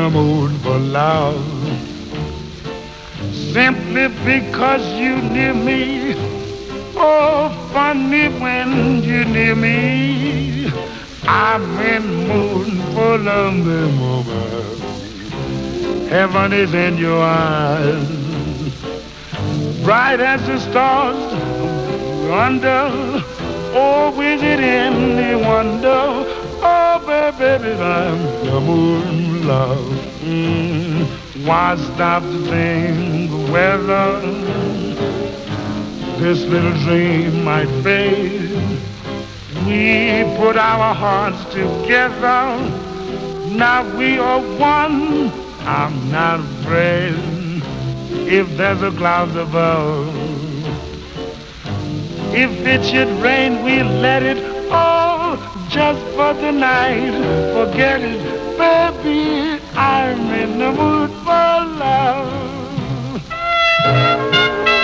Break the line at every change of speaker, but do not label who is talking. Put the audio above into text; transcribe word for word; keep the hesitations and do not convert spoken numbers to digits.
the mood for love. Simply because you near me. Oh, funny when you near me. I'm in mood for love the moment. Heaven is in your eyes, bright as the stars under. Oh, is it any wonder? Oh, baby, I'm the moon, love. Mm, why stop to think whether this little dream might fade? We put our hearts together. Now we are one. I'm not afraid if there's a cloud above. If it should rain, we'll let it all just for tonight. Forget it, baby, I'm in the mood for love.